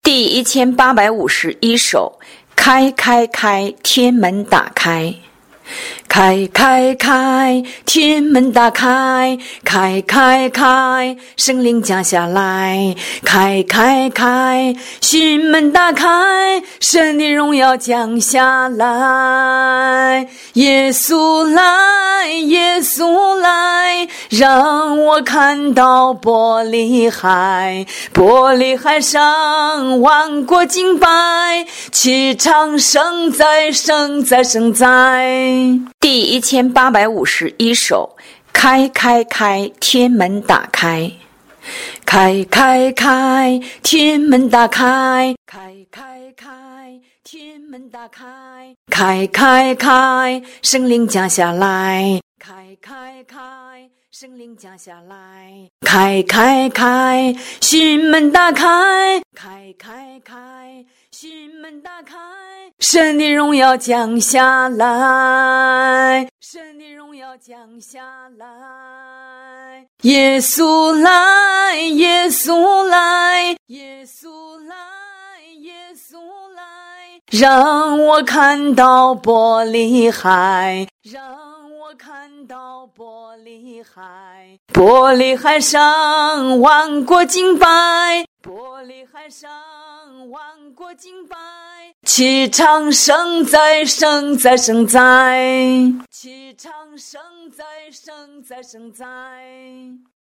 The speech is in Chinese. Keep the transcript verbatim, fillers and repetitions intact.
第一千八百五十一首，开开开，天门打开。开开开，天门打开，开开开，圣灵降下来，开开开，心门打开，神的荣耀降下来，耶稣来，耶稣来，让我看到玻璃海，玻璃海上万国敬拜，齐唱圣哉，圣哉，圣哉。第一千八百五十一首，开开开，天门打开。开开开，天门打开，开开开，天门打开，开开开，圣灵降下来，开开开，圣灵降下来，开开开，心门打开，开开开，心门打开，神的荣耀降下来，神的荣耀降下来，耶稣来，耶稣来，耶稣来，耶稣来，让我看到玻璃海，让我看到玻璃海，玻璃海上万国敬拜，玻璃海上万国敬拜，齐唱圣哉，圣哉，圣哉，齐唱圣哉，圣哉，圣哉。